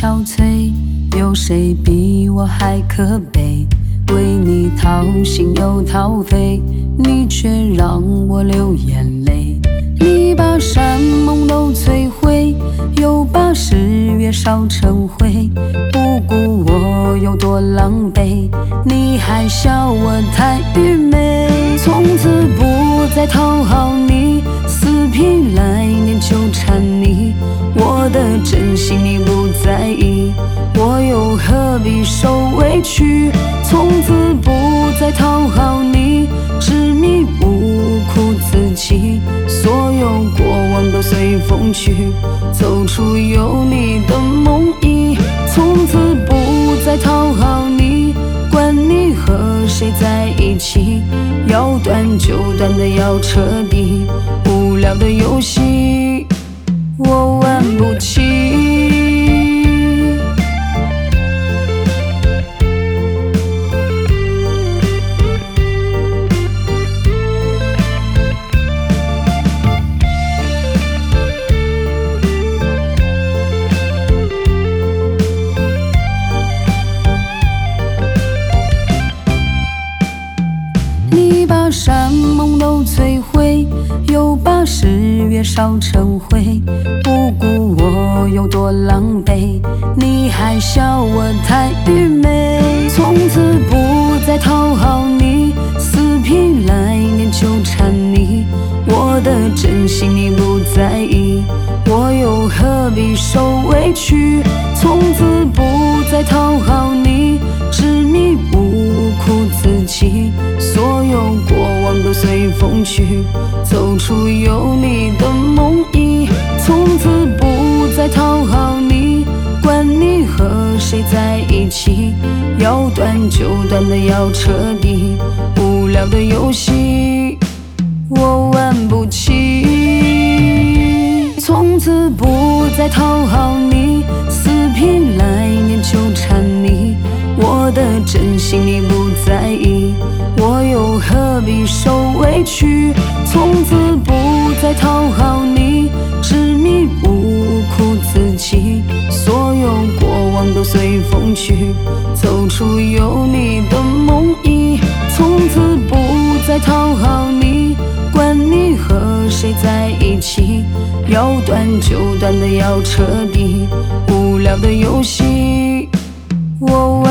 憔悴，有谁比我还可悲？为你掏心又掏肺，你却让我流眼泪。你把山盟都摧毁，又把誓约烧成灰。不顾我有多狼狈，你还笑我太愚昧。从此不再讨好你，死皮赖脸纠缠你。我的真心你不在意，我又何必受委屈？从此不再讨好你，执迷不悟苦自己。所有过往都随风去，走出有你的梦呓。从此不再讨好你，管你和谁在一起。要断就断的要彻底，无聊的游戏我玩不起。你把山盟都摧毁，又把誓约烧成灰。不顾我有多狼狈，你还笑我太愚昧。从此不再讨好你，死皮赖脸纠缠你。我的真心你不在意，我又何必受委屈？从此不再讨好你，执迷不悟苦自己。所有过往都随风去，走出有你的梦呓。从此不再讨好你，管你和谁在一起。要断就断的要彻底，无聊的游戏我玩不起。从此不再讨好你，死皮赖脸纠缠你。我的真心你不在意，我又何必受委屈？从此不再讨好你，执迷不悟苦自己。所有过往都随风去，走出有你的梦呓。从此不再讨好你，管你和谁在一起。要断就断的要彻底，无聊的游戏我